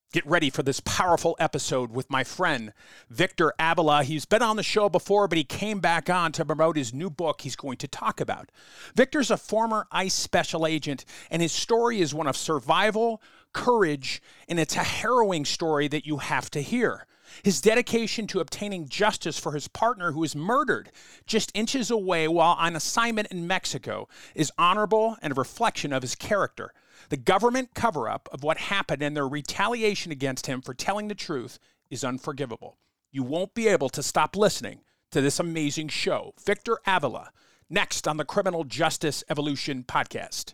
Get ready for this powerful episode with my friend, Victor Avila. He's been on the show before, but he came back on to promote his new book he's going to talk about. Victor's a former ICE special agent, and his story is one of survival, courage, and it's a harrowing story that you have to hear. His dedication to obtaining justice for his partner who was murdered just inches away while on assignment in Mexico is honorable and a reflection of his character. The government cover-up of what happened and their retaliation against him for telling the truth is unforgivable. You won't be able to stop listening to this amazing show. Victor Avila, next on the Criminal Justice Evolution podcast.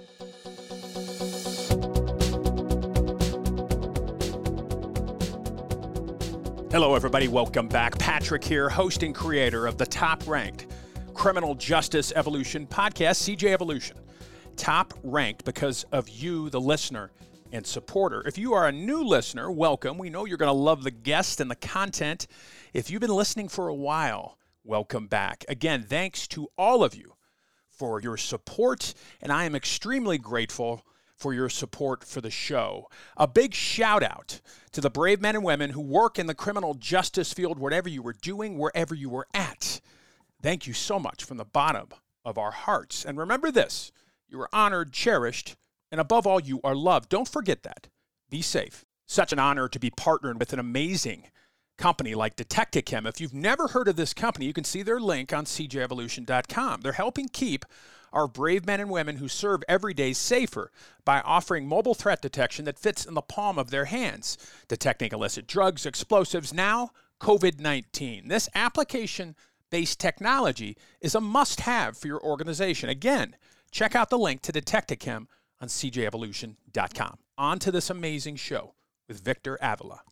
Hello, everybody. Welcome back. Patrick here, host and creator of the top-ranked Criminal Justice Evolution podcast, CJ Evolution. Top ranked because of you, the listener and supporter. If you are a new listener, welcome. We know you're going to love the guest and the content. If you've been listening for a while, welcome back. Again, thanks to all of you for your support, and I am extremely grateful for your support for the show. A big shout out to the brave men and women who work in the criminal justice field, whatever you were doing, wherever you were at. Thank you so much from the bottom of our hearts. And remember this. You are honored, cherished, and above all, you are loved. Don't forget that. Be safe. Such an honor to be partnered with an amazing company like Detectichem. If you've never heard of this company, you can see their link on cjevolution.com. They're helping keep our brave men and women who serve every day safer by offering mobile threat detection that fits in the palm of their hands, detecting illicit drugs, explosives, now COVID-19. This application-based technology is a must-have for your organization. Again, check out the link to Detectichem on cjevolution.com. On to this amazing show with Victor Avila.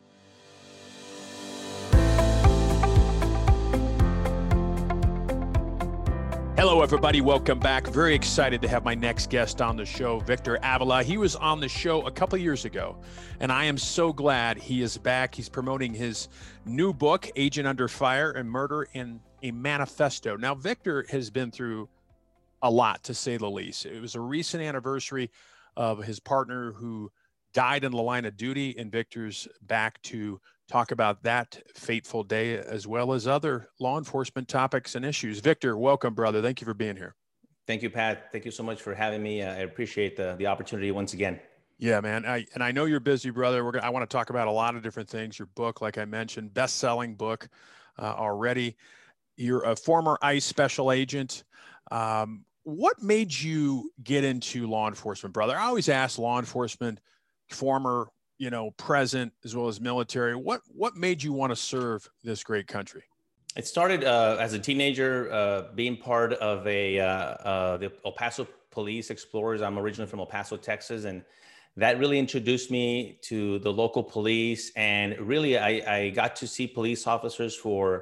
Hello, everybody. Welcome back. Very excited to have my next guest on the show, Victor Avila. He was on the show a couple years ago, and I am so glad he is back. He's promoting his new book, Agent Under Fire and Murder in a Manifesto. Now, Victor has been through a lot, to say the least. It was a recent anniversary of his partner who died in the line of duty, and Victor's back to talk about that fateful day as well as other law enforcement topics and issues. Victor, welcome, brother. Thank you for being here. Thank you, Pat. Thank you so much for having me. I appreciate the opportunity once again. Yeah, man. I know you're busy, brother. I want to talk about a lot of different things. Your book, like I mentioned, best-selling book already. You're a former ICE special agent. What made you get into law enforcement, brother? I always ask law enforcement, former, present, as well as military, what made you want to serve this great country? It started as a teenager, being part of the El Paso Police Explorers. I'm originally from El Paso, Texas, and that really introduced me to the local police. And really, I got to see police officers for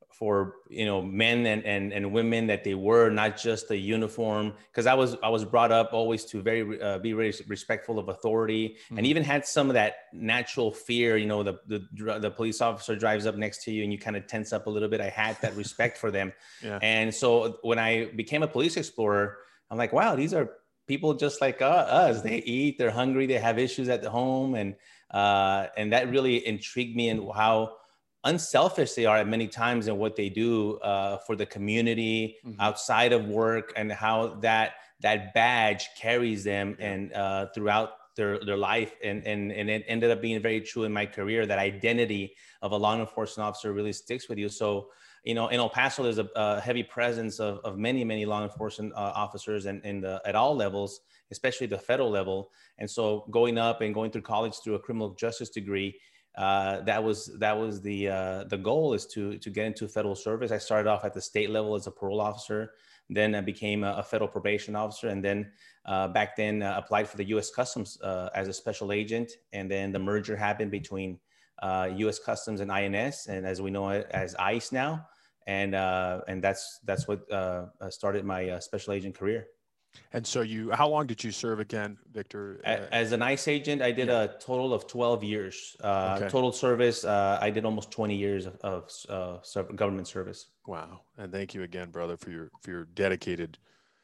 men and women that they were, not just a uniform, because I was brought up always to be very respectful of authority, and even had some of that natural fear. The police officer drives up next to you and you kind of tense up a little bit. I had that respect for them. Yeah. And so when I became a police explorer, I'm like, wow, these are people just like us. They eat, they're hungry, they have issues at the home, and that really intrigued me in how unselfish they are at many times in what they do for the community outside of work, and how that badge carries them and throughout their life. And it ended up being very true in my career. That identity of a law enforcement officer really sticks with you. So, in El Paso, there's a heavy presence of many law enforcement officers and at all levels, especially the federal level. And so going up and going through college through a criminal justice degree, that was the goal, is to get into federal service. I started off at the state level as a parole officer. Then I became a federal probation officer, and then back then applied for the U.S. Customs as a special agent. And then the merger happened between U.S. Customs and INS, and as we know it as ICE now. And that's what started my special agent career. And so how long did you serve again, Victor? As an ICE agent, I did a total of 12 years. Total service, I did almost 20 years of government service. Wow. And thank you again, brother, for your dedicated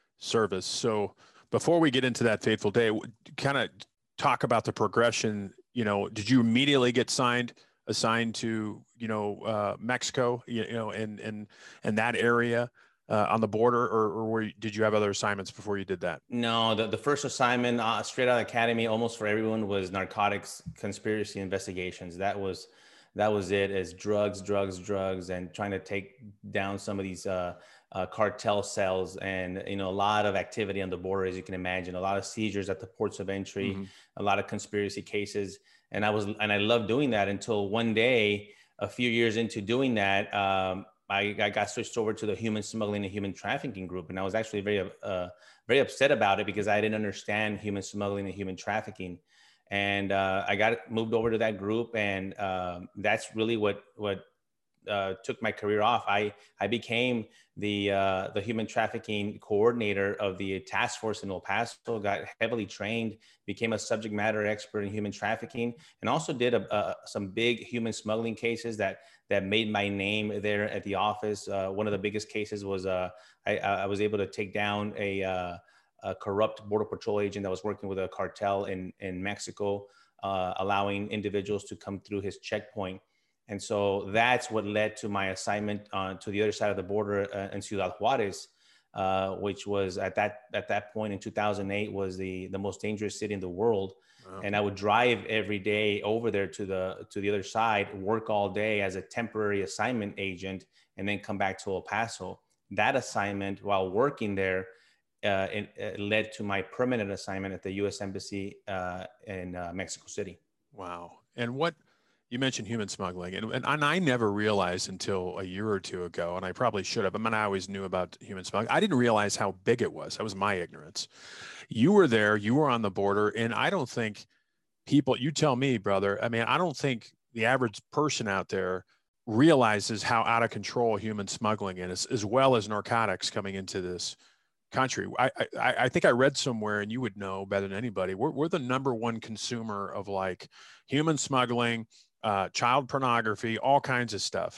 service. So before we get into that fateful day, kind of talk about the progression did you immediately get assigned to, Mexico, and that area on the border, or did you have other assignments before you did that? No, the first assignment straight out of academy, almost for everyone, was narcotics conspiracy investigations. That was it, as drugs, and trying to take down some of these cartel cells, and a lot of activity on the border, as you can imagine, a lot of seizures at the ports of entry, Mm-hmm. a lot of conspiracy cases, and I loved doing that until one day, a few years into doing that. I got switched over to the human smuggling and human trafficking group, and I was actually very upset about it because I didn't understand human smuggling and human trafficking. And I got moved over to that group, and that's really what took my career off. I became the human trafficking coordinator of the task force in El Paso. Got heavily trained, became a subject matter expert in human trafficking, and also did some big human smuggling cases that made my name there at the office. One of the biggest cases was I was able to take down a corrupt border patrol agent that was working with a cartel in Mexico, allowing individuals to come through his checkpoint. And so that's what led to my assignment to the other side of the border in Ciudad Juarez, which was at that point in 2008 was the most dangerous city in the world. Wow. And I would drive every day over there to the other side, work all day as a temporary assignment agent, and then come back to El Paso. That assignment, while working there, it led to my permanent assignment at the U.S. Embassy in Mexico City. Wow. And what you mentioned human smuggling, and I never realized until a year or two ago, and I probably should have. I mean, I always knew about human smuggling. I didn't realize how big it was. That was my ignorance. You were there, you were on the border, and I don't think people, you tell me, brother, I mean, I don't think the average person out there realizes how out of control human smuggling is, as well as narcotics coming into this country. I think I read somewhere, and you would know better than anybody, we're the number one consumer of like human smuggling, child pornography, all kinds of stuff.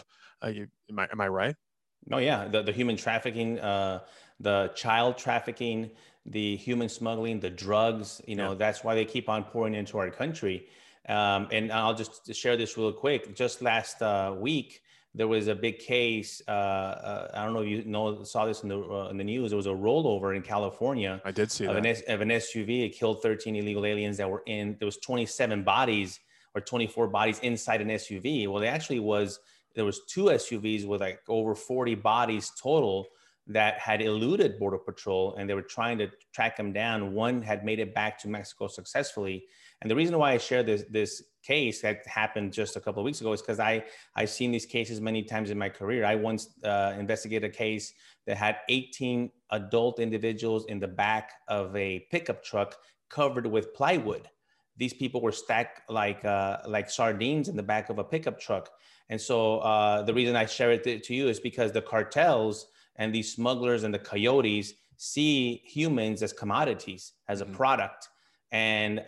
Am I right? No, yeah. The human trafficking, the child trafficking, the human smuggling, the drugs, that's why they keep on pouring into our country. And I'll just share this real quick. Just last week, there was a big case. I don't know if you saw this in the news. There was a rollover in California. I did see of that. Of an SUV. It killed 13 illegal aliens that were in. There was 27 bodies or 24 bodies inside an SUV. Well, there was two SUVs with like over 40 bodies total that had eluded Border Patrol, and they were trying to track them down. One had made it back to Mexico successfully. And the reason why I share this case that happened just a couple of weeks ago is because I've seen these cases many times in my career. I once investigated a case that had 18 adult individuals in the back of a pickup truck covered with plywood. These people were stacked like sardines in the back of a pickup truck. And so the reason I share it to you is because the cartels and these smugglers and the coyotes see humans as commodities, as a product. And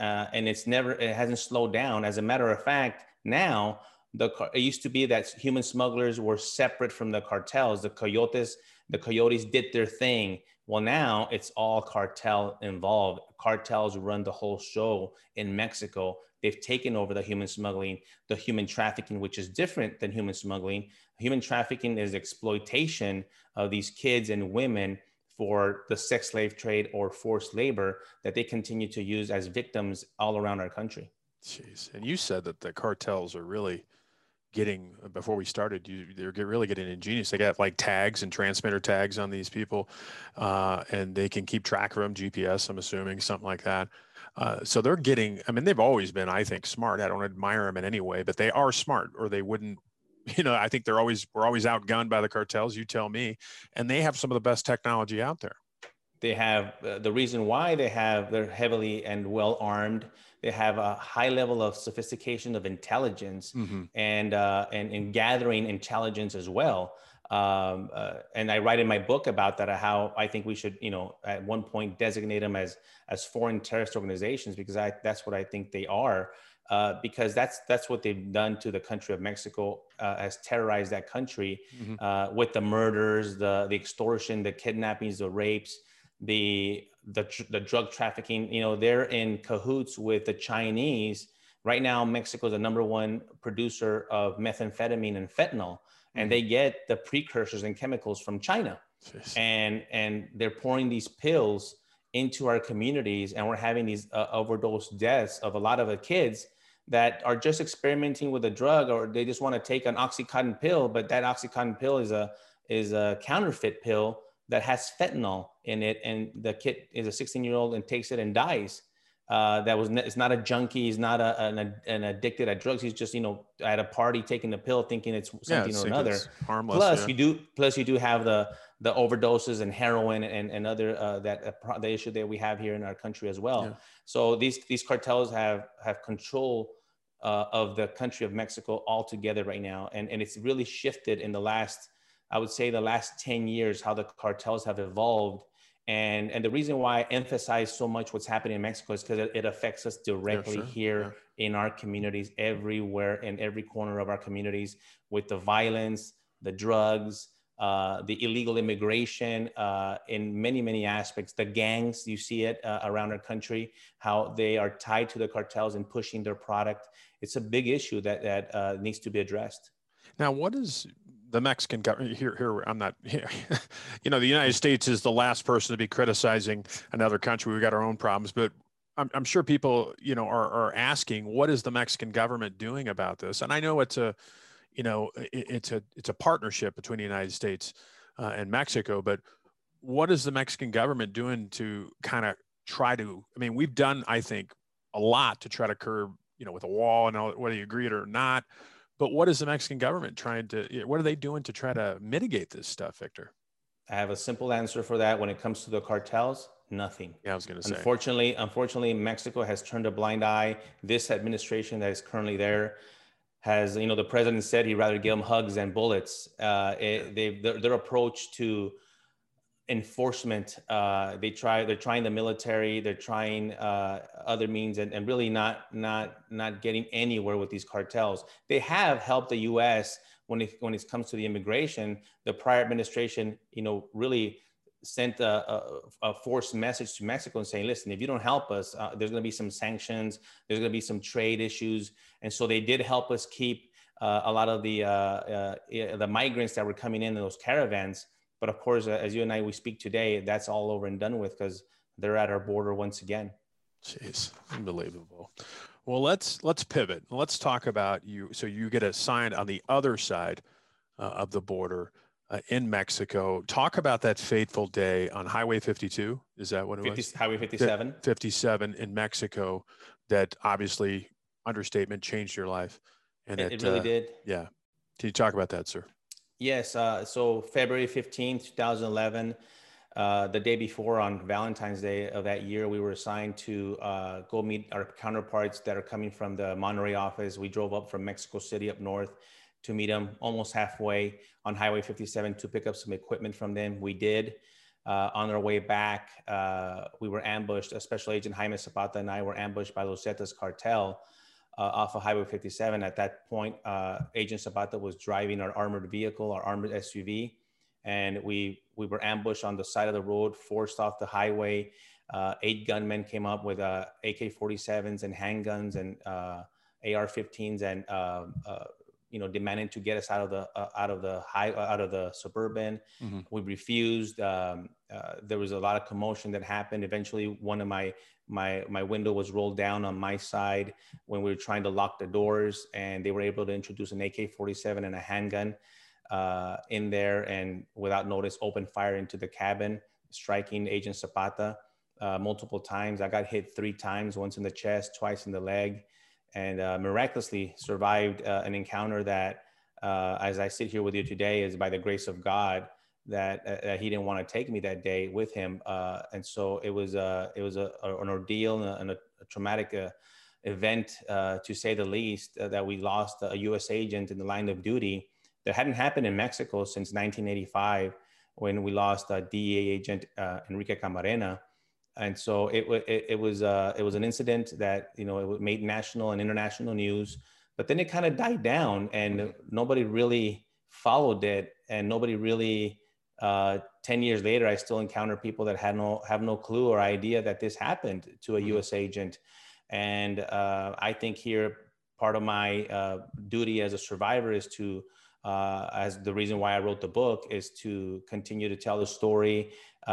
it hasn't slowed down. As a matter of fact, now it used to be that human smugglers were separate from the cartels. The coyotes did their thing. Well, now it's all cartel involved. Cartels run the whole show in Mexico. They've taken over the human smuggling, the human trafficking, which is different than human smuggling. Human trafficking is exploitation of these kids and women for the sex slave trade or forced labor that they continue to use as victims all around our country. Jeez. And you said that the cartels are really getting, before we started, they're really getting ingenious. They got like tags and transmitter tags on these people, and they can keep track of them, GPS, I'm assuming, something like that. So they're getting, I mean, they've always been, I think, smart. I don't admire them in any way, but they are smart, or they wouldn't, I think we're always outgunned by the cartels, you tell me, and they have some of the best technology out there. They have the reason why they're heavily and well armed. They have a high level of sophistication of intelligence, and gathering intelligence as well. And I write in my book about that, how I think we should, at one point designate them as foreign terrorist organizations, because that's what I think they are. Because that's what they've done to the country of Mexico, has terrorized that country with the murders, the extortion, the kidnappings, the rapes, the drug trafficking. They're in cahoots with the Chinese Right now, Mexico is the #1 producer of methamphetamine and fentanyl, and they get the precursors and chemicals from China. Jeez. And they're pouring these pills into our communities, and we're having these overdose deaths of a lot of the kids that are just experimenting with a drug, or they just want to take an Oxycontin pill, but that Oxycontin pill is a counterfeit pill that has fentanyl in it, and the kid is a 16-year-old and takes it and dies. It's not a junkie, he's not an addicted at drugs. He's just, at a party taking the pill, thinking it's something or another. Harmless, plus you do have the overdoses and heroin and other the issue that we have here in our country as well. Yeah. So these cartels have control of the country of Mexico altogether right now, and it's really shifted in the last 10 years how the cartels have evolved. And the reason why I emphasize so much what's happening in Mexico is because it affects us directly here in our communities, everywhere, in every corner of our communities, with the violence, the drugs, the illegal immigration, in many, many aspects. The gangs, you see it around our country, how they are tied to the cartels and pushing their product. It's a big issue that needs to be addressed. Now, what is the Mexican government here? I'm not here. The United States is the last person to be criticizing another country. We've got our own problems, but I'm sure people, are asking, what is the Mexican government doing about this? And I know it's a partnership between the United States and Mexico, but what is the Mexican government doing to kind of try to, we've done, I think, a lot to try to curb, with a wall and all, whether you agree it or not. But what is the Mexican government what are they doing to try to mitigate this stuff, Victor? I have a simple answer for that. When it comes to the cartels, nothing. Yeah, I was going to say. Unfortunately, Mexico has turned a blind eye. This administration that is currently there has, the president said he'd rather give them hugs than bullets. Their approach to enforcement, they're trying the military, they're trying other means, and really not getting anywhere with these cartels. They have helped the U.S. when it comes to the immigration. The prior administration, really sent a forced message to Mexico and saying, listen, if you don't help us, there's going to be some sanctions, there's going to be some trade issues. And so they did help us keep a lot of the migrants that were coming in those caravans. But of course, as you and I, we speak today, that's all over and done with because they're at our border once again. Jeez, unbelievable. Well, let's pivot. Let's talk about you. So you get assigned on the other side of the border in Mexico. Talk about that fateful day on Highway 52. Is that what it was? Highway 57. 57 in Mexico. That obviously, understatement, changed your life. And it really did. Yeah. Can you talk about that, sir? Yes. So February 15th, 2011, the day before, on Valentine's Day of that year, we were assigned to go meet our counterparts that are coming from the Monterrey office. We drove up from Mexico City up north to meet them almost halfway on Highway 57 to pick up some equipment from them. We did. On our way back, we were ambushed. Special Agent Jaime Zapata and I were ambushed by Los Zetas cartel off of Highway 57. At that point, Agent Zapata was driving our armored vehicle, our armored SUV, and we were ambushed on the side of the road, forced off the highway. 8 gunmen came up with AK-47s and handguns and AR-15s, and demanding to get us out of the Suburban. Mm-hmm. We refused. There was a lot of commotion that happened. Eventually, one of my window was rolled down on my side when we were trying to lock the doors, and they were able to introduce an AK-47 and a handgun in there, and without notice opened fire into the cabin, striking Agent Zapata multiple times. I got hit 3 times, once in the chest, twice in the leg, and miraculously survived an encounter that, as I sit here with you today, is by the grace of God that he didn't want to take me that day with him. And so it was an ordeal and a traumatic event, to say the least, that we lost a U.S. agent in the line of duty. That hadn't happened in Mexico since 1985, when we lost DEA agent Enrique Camarena. And so it was an incident that, it made national and international news, but then it kind of died down, and nobody really followed it, and nobody really. 10 years later, I still encounter people that have no clue or idea that this happened to a U.S. agent. And I think here, part of my duty as a survivor is to, as the reason why I wrote the book, is to continue to tell the story,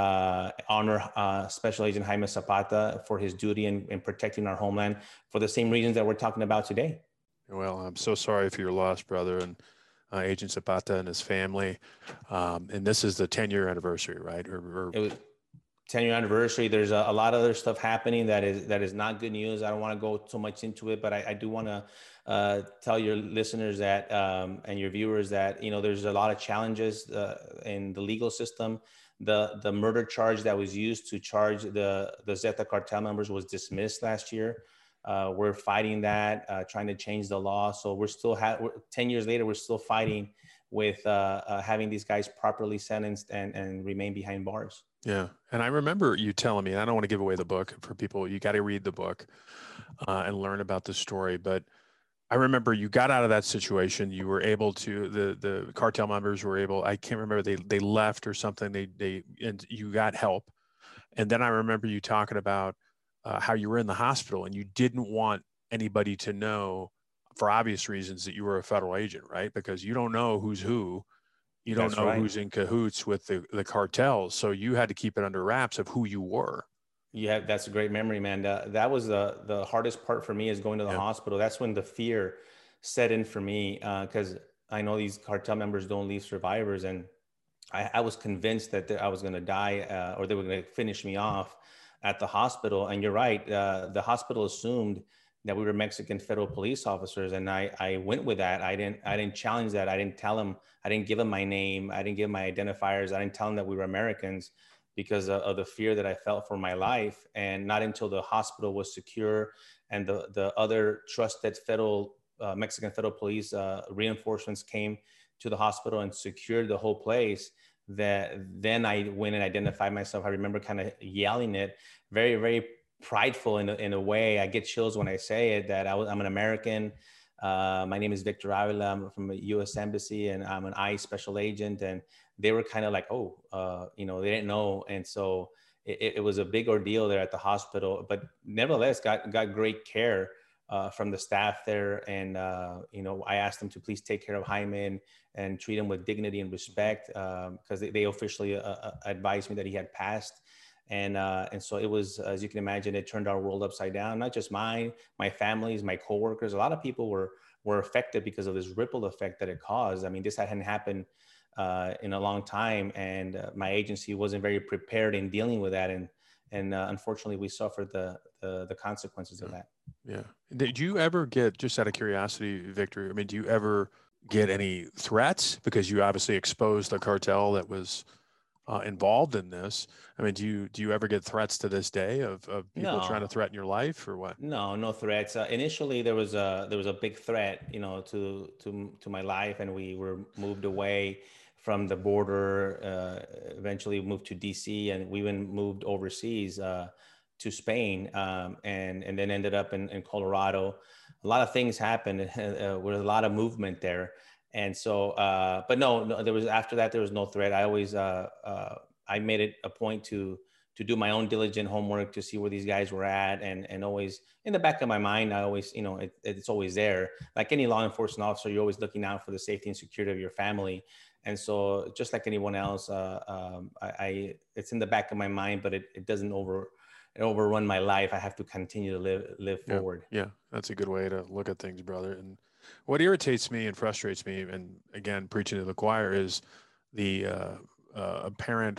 honor Special Agent Jaime Zapata for his duty in protecting our homeland for the same reasons that we're talking about today. Well, I'm so sorry for your loss, brother, and Agent Zapata and his family. And this is the 10-year anniversary, right? It was 10-year anniversary. There's a lot of other stuff happening that is not good news. I don't want to go so much into it, but I do want to tell your listeners that and your viewers that, you know, there's a lot of challenges in the legal system. The murder charge that was used to charge the Zeta cartel members was dismissed last year. We're fighting that, trying to change the law. So we're still 10 years later, we're still fighting with having these guys properly sentenced and remain behind bars. Yeah. And I remember you telling me, and I don't want to give away the book for people, you got to read the book and learn about the story. But I remember you got out of that situation. You were able to, the cartel members were able, I can't remember, they left or something. And you got help. And then I remember you talking about how you were in the hospital and you didn't want anybody to know, for obvious reasons, that you were a federal agent, right? Because you don't know who's who. You don't That's know right. who's in cahoots with the cartels. So you had to keep it under wraps of who you were. Yeah, that's a great memory, man. That was the hardest part for me, is going to the hospital. That's when the fear set in for me, because I know these cartel members don't leave survivors. And I was convinced that I was going to die or they were going to finish me off at the hospital. And you're right. The hospital assumed that we were Mexican federal police officers. And I went with that. I didn't challenge that. I didn't tell them, I didn't give them my name. I didn't give my identifiers. I didn't tell them that we were Americans because of the fear that I felt for my life. And not until the hospital was secure and the other trusted federal Mexican federal police reinforcements came to the hospital and secured the whole place, that then I went and identified myself. I remember kind of yelling it, very, very prideful in a way. I get chills when I say it, that I'm an American. My name is Victor Avila. I'm from the U.S. Embassy, and I'm an ICE special agent. And they were kind of like, they didn't know. And so it was a big ordeal there at the hospital, but nevertheless got great care from the staff there. And, I asked them to please take care of Jaime and treat him with dignity and respect, because they officially advised me that he had passed. And so it was, as you can imagine, it turned our world upside down. Not just mine, my family's, my coworkers. A lot of people were affected because of this ripple effect that it caused. I mean, this hadn't happened in a long time, and my agency wasn't very prepared in dealing with that. And unfortunately, we suffered the consequences of that. Yeah. Did you ever get, just out of curiosity, Victor, I mean, do you ever get any threats? Because you obviously exposed the cartel that was involved in this. I mean, do you ever get threats to this day of people trying to threaten your life, or what? No threats. Initially, there was a big threat, to my life, and we were moved away from the border. Eventually, moved to DC, and we even moved overseas to Spain, and then ended up in Colorado. A lot of things happened with a lot of movement there. And so, but no, there was, after that, there was no threat. I always, I made it a point to do my own diligent homework to see where these guys were at. And always in the back of my mind, I always, it's always there. Like any law enforcement officer, you're always looking out for the safety and security of your family. And so just like anyone else, it's in the back of my mind, but it doesn't overrun my life. I have to continue to live forward. Yeah, that's a good way to look at things, brother. And what irritates me and frustrates me, and again, preaching to the choir, is the apparent,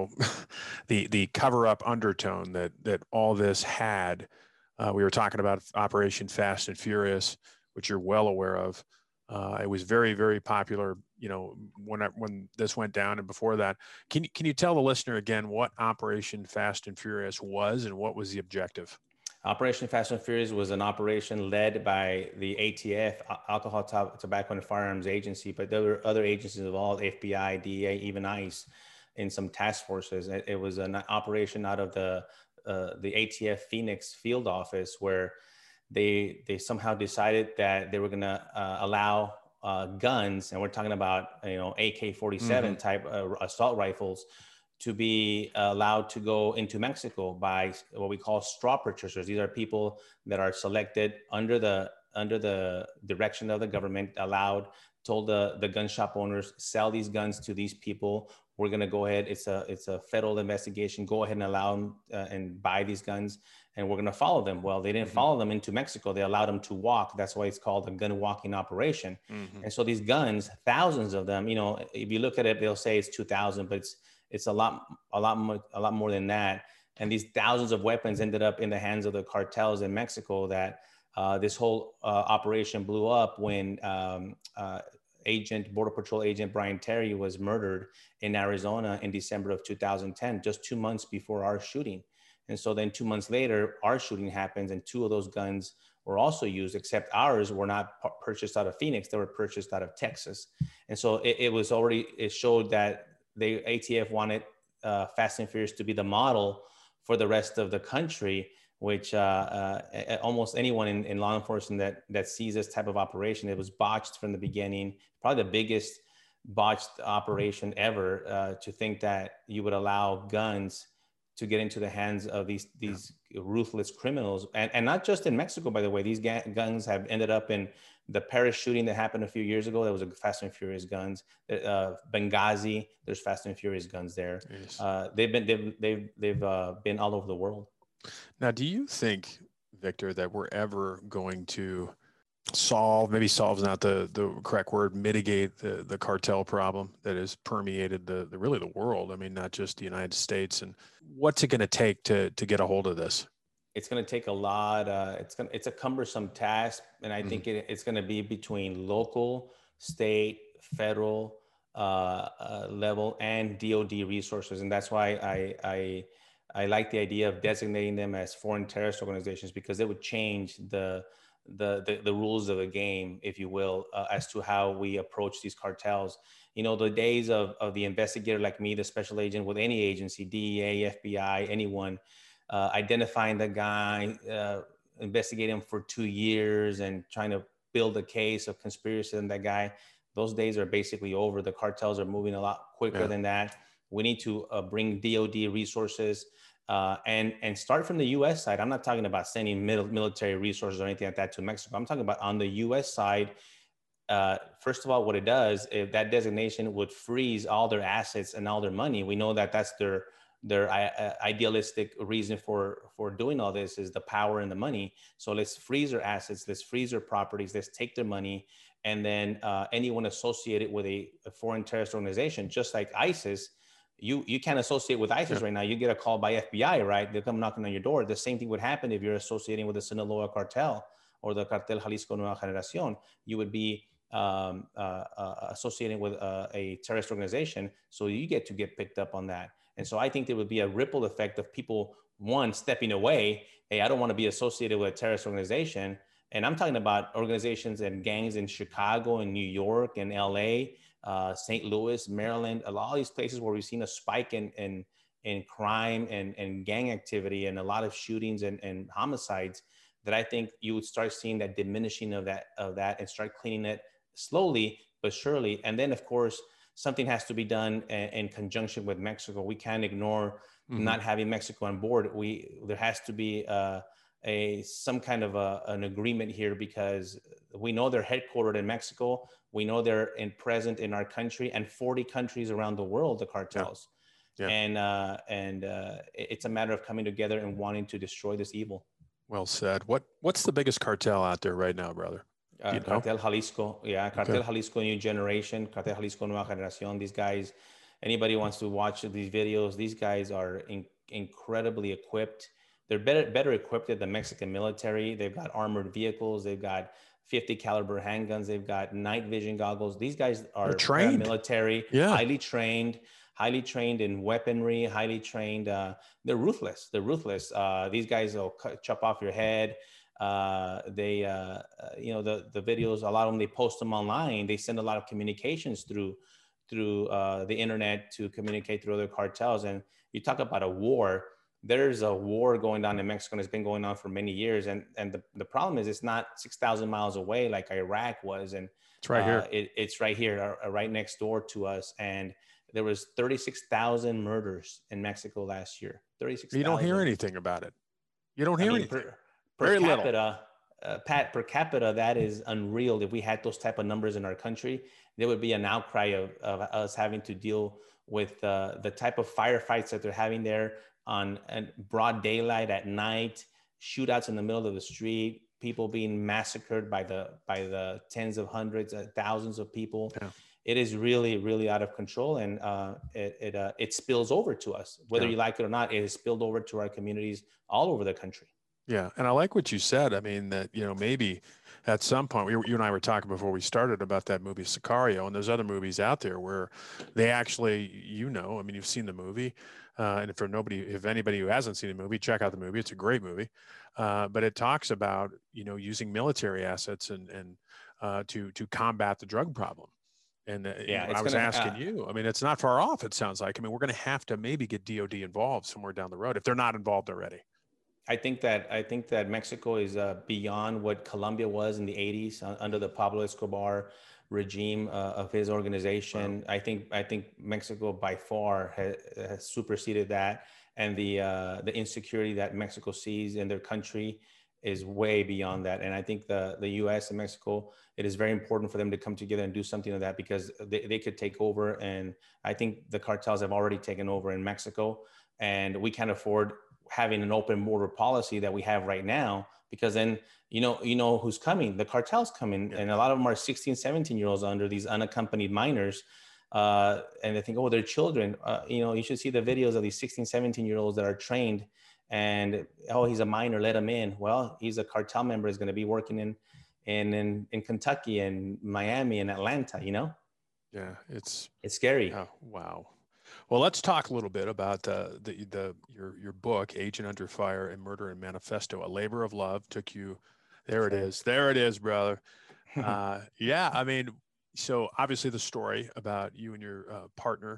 the cover-up undertone that all this had. We were talking about Operation Fast and Furious, which you're well aware of. It was very, very popular, when this went down, and before that. Can you tell the listener again what Operation Fast and Furious was, and what was the objective? Operation Fast and Furious was an operation led by the ATF, Alcohol, Tobacco, and Firearms Agency, but there were other agencies involved, FBI, DEA, even ICE, in some task forces. It was an operation out of the ATF Phoenix field office, where they somehow decided that they were going to allow guns, and we're talking about AK-47 type assault rifles, to be allowed to go into Mexico by what we call straw purchasers. These are people that are selected under the direction of the government, told the gun shop owners, sell these guns to these people. We're going to go ahead. It's a federal investigation. Go ahead and allow them and buy these guns, and we're going to follow them. Well, they didn't follow them into Mexico. They allowed them to walk. That's why it's called a gun walking operation. And so these guns, thousands of them, if you look at it, they'll say it's 2,000, but it's a lot more than that. And these thousands of weapons ended up in the hands of the cartels in Mexico. That this whole operation blew up when Border Patrol agent Brian Terry was murdered in Arizona in December of 2010, just 2 months before our shooting. And so then 2 months later, our shooting happens, and 2 of those guns were also used, except ours were not purchased out of Phoenix. They were purchased out of Texas. And so it showed that the ATF wanted Fast and Furious to be the model for the rest of the country, which almost anyone in law enforcement that sees this type of operation, it was botched from the beginning, probably the biggest botched operation ever, to think that you would allow guns to get into the hands of these ruthless criminals. And not just in Mexico, by the way. These guns have ended up in the Paris shooting that happened a few years ago. That was a Fast and Furious guns. Benghazi, there's Fast and Furious guns there. Yes. They've been all over the world. Now, do you think, Victor, that we're ever going to maybe solve is not the correct word, mitigate the cartel problem that has permeated the world? I mean, not just the United States. And what's it going to take to get a hold of this? It's going to take a lot. It's a cumbersome task. And I think it's going to be between local, state, federal level and DOD resources. And that's why I like the idea of designating them as foreign terrorist organizations, because it would change the rules of the game, if you will, as to how we approach these cartels. The days of the investigator like me, the special agent with any agency, DEA, FBI, anyone, identifying the guy, investigating him for 2 years and trying to build a case of conspiracy in that guy, those days are basically over. The cartels are moving a lot quicker than that. We need to bring DOD resources and start from the U.S. side. I'm not talking about sending military resources or anything like that to Mexico. I'm talking about on the U.S. side. First of all, what it does, if that designation would freeze all their assets and all their money. We know that that's their idealistic reason for doing all this is the power and the money. So let's freeze their assets, let's freeze their properties, let's take their money. And then anyone associated with a foreign terrorist organization, just like ISIS, you can't associate with ISIS right now. You get a call by FBI, right? They'll come knocking on your door. The same thing would happen if you're associating with the Sinaloa cartel or the Cartel Jalisco Nueva Generación. You would be associating with a terrorist organization. So you get picked up on that. And so I think there would be a ripple effect of people, one, stepping away. Hey, I don't want to be associated with a terrorist organization. And I'm talking about organizations and gangs in Chicago and New York and LA, St. Louis, Maryland, a lot of these places where we've seen a spike in crime and gang activity and a lot of shootings and homicides, that I think you would start seeing that diminishing of that and start cleaning it slowly but surely. And then, of course, something has to be done in conjunction with Mexico. We can't ignore not having Mexico on board. There has to be some kind of an agreement here, because we know they're headquartered in Mexico. We know they're present in our country and 40 countries around the world, the cartels. Yeah. And it's a matter of coming together and wanting to destroy this evil. Well said. What's the biggest cartel out there right now, brother? Cartel Jalisco. Yeah, Cartel Jalisco New Generation, Cartel Jalisco Nueva Generación. These guys, anybody wants to watch these videos, these guys are incredibly equipped. They're better equipped than the Mexican military. They've got armored vehicles. They've got 50 caliber handguns. They've got night vision goggles. These guys are trained military, highly trained in weaponry, highly trained. They're ruthless. These guys will chop off your head. The videos, a lot of them, they post them online. They send a lot of communications through the internet to communicate through other cartels. And you talk about a war. There's a war going on in Mexico, and it's been going on for many years. And the problem is, it's not 6,000 miles away like Iraq was. And it's right here. It's right here, right next door to us. And there was 36,000 murders in Mexico last year. 36,000. You don't hear anything about it. You don't hear anything. Per Very capita, Pat, per capita, that is unreal. If we had those type of numbers in our country, there would be an outcry of us having to deal with the type of firefights that they're having there on broad daylight at night, shootouts in the middle of the street, people being massacred by the tens of hundreds, thousands of people. Yeah. It is really, really out of control, and it spills over to us, whether you like it or not. It has spilled over to our communities all over the country. Yeah, and I like what you said. I mean, that, you know, maybe at some point, you and I were talking before we started about that movie Sicario, and there's other movies out there where they actually, you know, I mean, you've seen the movie, and if anybody who hasn't seen the movie, check out the movie. It's a great movie, but it talks about, you know, using military assets and to combat the drug problem. And I was asking you, I mean, it's not far off, it sounds like. I mean, we're going to have to maybe get DOD involved somewhere down the road if they're not involved already. I think that Mexico is beyond what Colombia was in the 80s under the Pablo Escobar regime of his organization. Wow. I think Mexico by far has superseded that, and the insecurity that Mexico sees in their country is way beyond that. And I think the U.S. and Mexico, it is very important for them to come together and do something like that, because they could take over. And I think the cartels have already taken over in Mexico, and we can't afford having an open border policy that we have right now, because then, you know who's coming. The cartel's coming, and a lot of them are 16, 17-year-olds under these unaccompanied minors. And they think, oh, they're children. You should see the videos of these 16, 17-year-olds that are trained, and, oh, he's a minor, let him in. Well, he's a cartel member, is going to be working in Kentucky and Miami and Atlanta, you know? Yeah, it's scary. Oh, wow. Well, let's talk a little bit about your book, Agent Under Fire and Murder and Manifesto, A Labor of Love. Took you, there it is, brother. Yeah, I mean, so obviously the story about you and your partner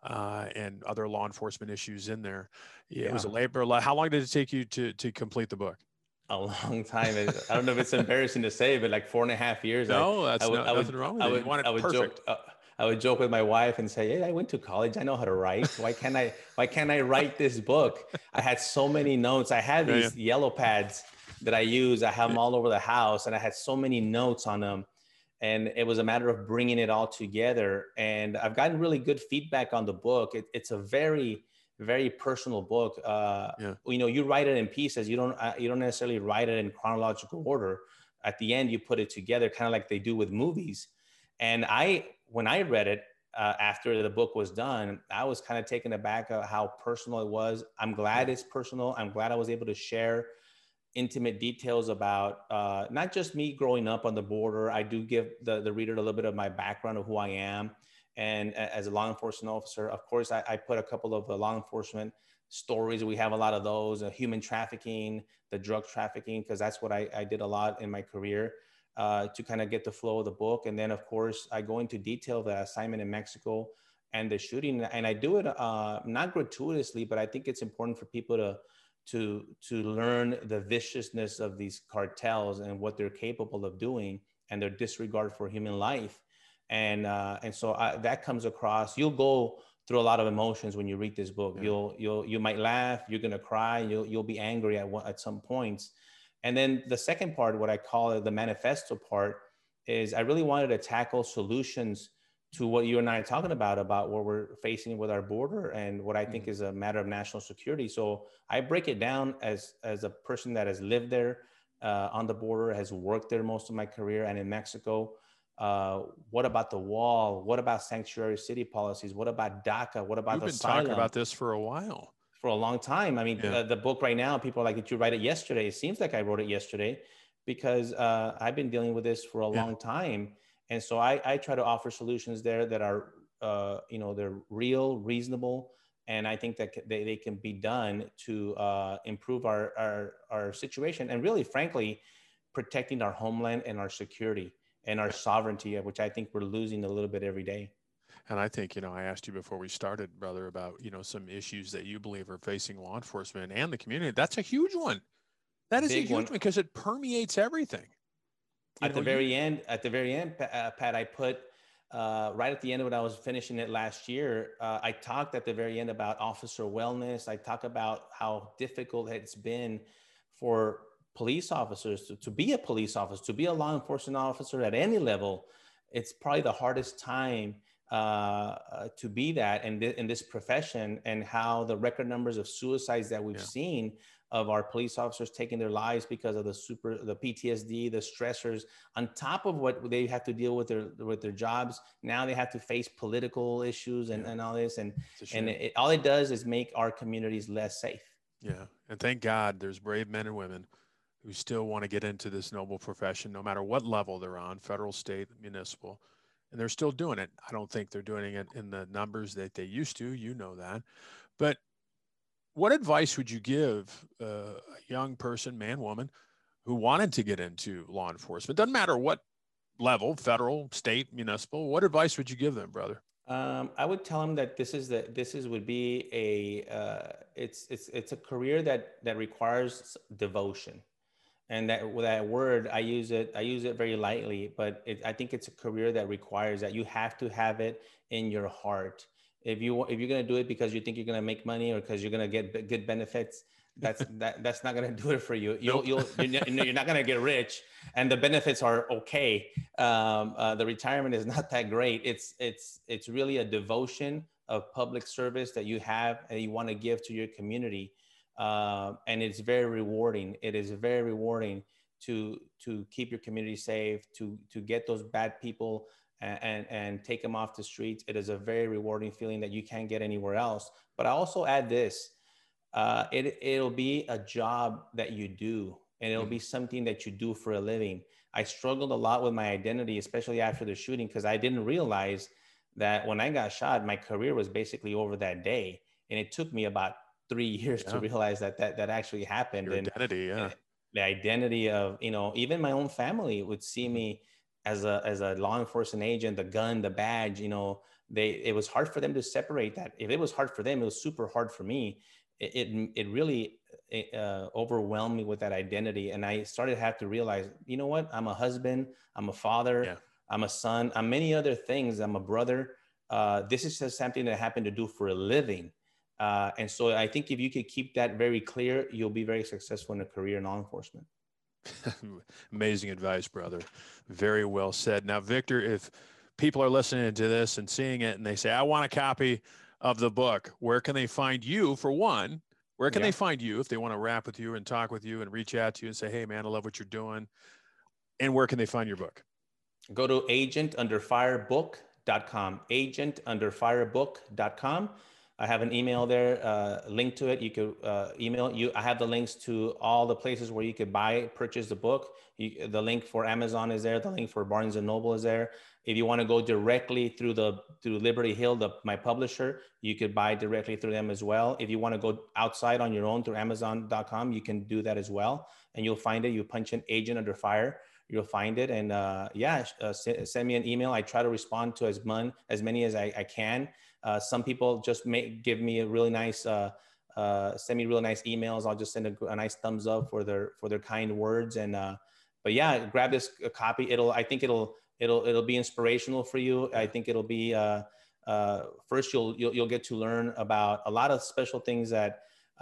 and other law enforcement issues in there. It was a labor of love. How long did it take you to complete the book? A long time. I don't know if it's embarrassing to say, but like 4.5 years. No, nothing wrong with it. You want it perfect. I would joke with my wife and say, "Hey, I went to college. I know how to write. Why can't I write this book?" I had so many notes. I had these yellow pads that I use. I have them all over the house, and I had so many notes on them. And it was a matter of bringing it all together. And I've gotten really good feedback on the book. It's a very, very personal book. You write it in pieces. You don't necessarily write it in chronological order. At the end, you put it together, kind of like they do with movies. And when I read it after the book was done, I was kind of taken aback at how personal it was. I'm glad it's personal. I'm glad I was able to share intimate details about not just me growing up on the border. I do give the reader a little bit of my background of who I am. And as a law enforcement officer, of course, I put a couple of law enforcement stories. We have a lot of those, human trafficking, the drug trafficking, because that's what I did a lot in my career. To kind of get the flow of the book. And then, of course, I go into detail the assignment in Mexico and the shooting. And I do it not gratuitously, but I think it's important for people to learn the viciousness of these cartels and what they're capable of doing, and their disregard for human life. And so that comes across. You'll go through a lot of emotions when you read this book. Yeah. You might laugh, you're going to cry, you'll be angry at some points. And then the second part, what I call it, the manifesto part, is I really wanted to tackle solutions to what you and I are talking about what we're facing with our border and what I think is a matter of national security. So I break it down as a person that has lived there on the border, has worked there most of my career, and in Mexico. What about the wall? What about sanctuary city policies? What about DACA? What about the asylum? You've been talking about this for a while. For a long time. I mean, the book right now, people are like, did you write it yesterday? It seems like I wrote it yesterday, because I've been dealing with this for a long time. And so I try to offer solutions there that are, they're real, reasonable. And I think that they can be done to improve our situation, and really, frankly, protecting our homeland and our security and our sovereignty, which I think we're losing a little bit every day. And I think, I asked you before we started, brother, about, some issues that you believe are facing law enforcement and the community. That's a huge one. That is a huge one, because it permeates everything. At the very end, Pat, I put right at the end when I was finishing it last year, I talked at the very end about officer wellness. I talk about how difficult it's been for police officers to be a police officer, to be a law enforcement officer at any level. It's probably the hardest time to be that in this profession, and how the record numbers of suicides that we've seen of our police officers taking their lives because of the PTSD, the stressors, on top of what they have to deal with their jobs. Now they have to face political issues and all this, and all it does is make our communities less safe. Yeah, and thank God there's brave men and women who still want to get into this noble profession, no matter what level they're on, federal, state, municipal, and they're still doing it. I don't think they're doing it in the numbers that they used to, you know that. But what advice would you give a young person, man, woman, who wanted to get into law enforcement? Doesn't matter what level, federal, state, municipal. What advice would you give them, brother? I would tell them that would be it's a career that requires devotion, and that word I use it very lightly, but I think it's a career that requires that you have to have it in your heart. If you're going to do it because you think you're going to make money or because you're going to get good benefits, that's not going to do it for you. You're not going to get rich, and the benefits are okay. The retirement is not that great. It's really a devotion of public service that you have and you want to give to your community, and it's very rewarding. It is very rewarding to keep your community safe, to get those bad people and take them off the streets. It is a very rewarding feeling that you can't get anywhere else. But I also add this. It'll be a job that you do, and it'll be something that you do for a living. I struggled a lot with my identity, especially after the shooting, because I didn't realize that when I got shot, my career was basically over that day. And it took me about 3 years to realize that actually happened. Your identity, and the identity of, even my own family would see me as a law enforcement agent, the gun, the badge, it was hard for them to separate that. If it was hard for them, it was super hard for me. It really overwhelmed me with that identity. And I started to have to realize, you know what? I'm a husband, I'm a father, I'm a son, I'm many other things. I'm a brother. This is just something that I happen to do for a living. And so I think if you could keep that very clear, you'll be very successful in a career in law enforcement. Amazing advice, brother. Very well said. Now, Victor, if people are listening to this and seeing it and they say, I want a copy of the book, where can they find you, for one? Where can they find you if they want to rap with you and talk with you and reach out to you and say, hey, man, I love what you're doing? And where can they find your book? Go to agentunderfirebook.com, agentunderfirebook.com. I have an email there, link to it. You could email you. I have the links to all the places where you could purchase the book. The link for Amazon is there. The link for Barnes & Noble is there. If you want to go directly through Liberty Hill, my publisher, you could buy directly through them as well. If you want to go outside on your own through Amazon.com, you can do that as well. And you'll find it. You punch in Agent Under Fire, you'll find it. And send me an email. I try to respond to as many as I can. Some people just give me a really nice, send me really nice emails. I'll just send a nice thumbs up for their kind words. And, but yeah, grab this copy. I think it'll be inspirational for you. I think it'll be, first you'll get to learn about a lot of special things that,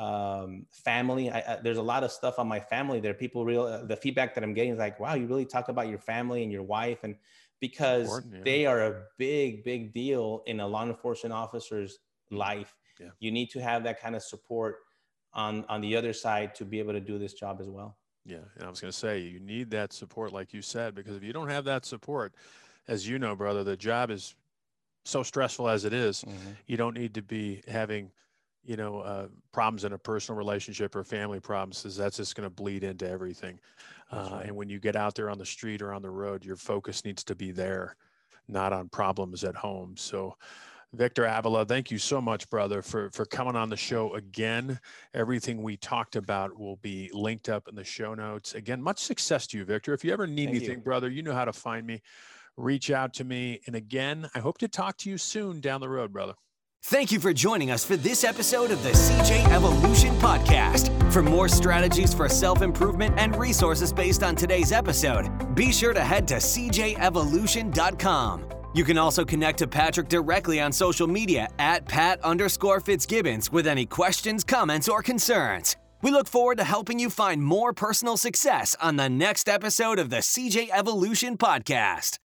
family. There's a lot of stuff on my family there. The feedback that I'm getting is like, wow, you really talk about your family and your wife, and because they are a big, big deal in a law enforcement officer's life. Yeah. You need to have that kind of support on the other side to be able to do this job as well. Yeah. And I was going to say, you need that support, like you said, because if you don't have that support, as you know, brother, the job is so stressful as it is. Mm-hmm. You don't need to be having, problems in a personal relationship or family problems, because that's just going to bleed into everything. Right. And when you get out there on the street or on the road, your focus needs to be there, not on problems at home. So Victor Avila, thank you so much, brother, for coming on the show again. Everything we talked about will be linked up in the show notes. Again, much success to you, Victor. If you ever need anything, brother, you know how to find me. Reach out to me. And again, I hope to talk to you soon down the road, brother. Thank you for joining us for this episode of the CJ Evolution Podcast. For more strategies for self-improvement and resources based on today's episode, be sure to head to cjevolution.com. You can also connect to Patrick directly on social media at Pat_Fitzgibbons with any questions, comments, or concerns. We look forward to helping you find more personal success on the next episode of the CJ Evolution Podcast.